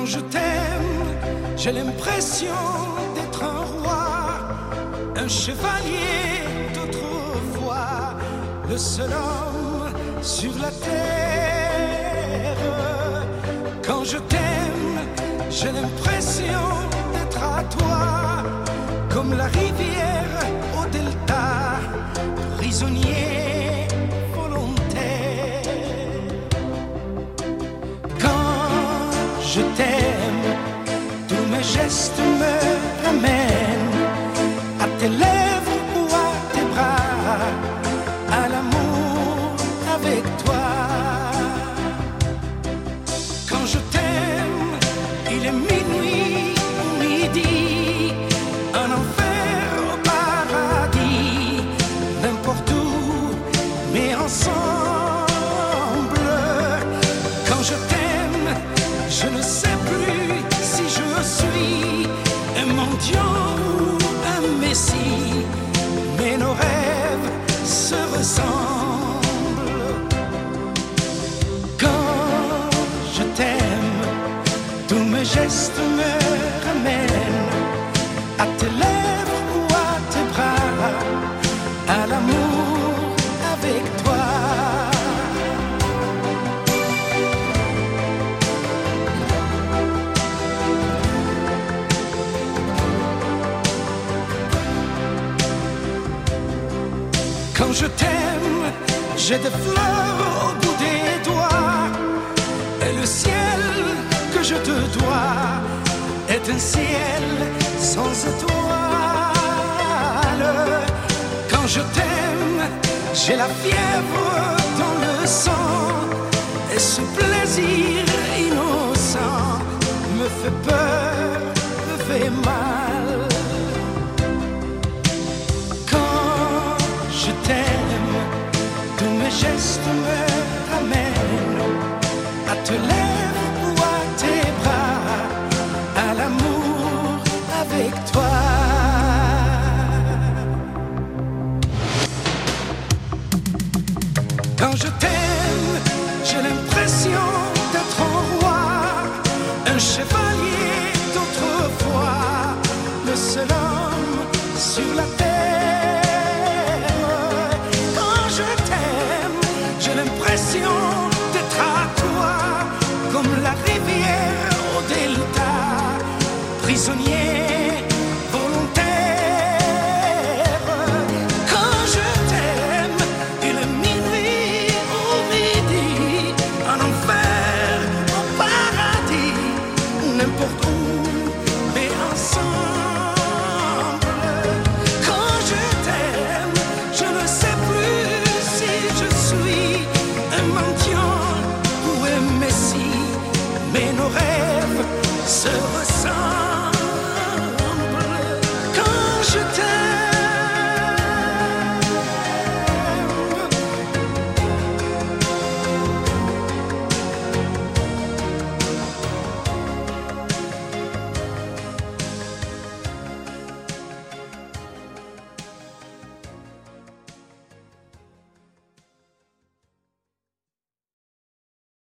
Quand je t'aime, j'ai l'impression d'être un roi, un chevalier d'autrefois, le seul homme sur la terre. Quand je t'aime, j'ai l'impression d'être à toi, comme la rivière au delta, prisonnier volontaire. Quand je t'aime, tous mes gestes me ramènent à tes lèvres ou à tes bras, à l'amour avec toi. Quand je t'aime, il est minuit ou midi, un enfer au paradis, n'importe où, mais ensemble. Quand je t'aime, je ne sais plus si je suis un mendiant ou un messie, mais nos rêves se ressemblent. Quand je t'aime, tous mes gestes me ramènent à tes lèvres ou à tes bras, à l'amour avec toi. Quand je t'aime, j'ai des fleurs au bout des doigts, et le ciel que je te dois est un ciel sans étoiles. Quand je t'aime, j'ai la fièvre dans le sang, et ce plaisir innocent me fait peur, me fait mal. Quand je t'aime, tous mes gestes me ramènent à tes lèvres ou à tes bras, à l'amour avec toi. Quand je t'aime, j'ai l'impression d'être un roi, un chevalier d'autrefois, le seul homme sur la terre. Quand je t'aime, j'ai l'impression d'être à toi, comme la rivière au delta, prisonnier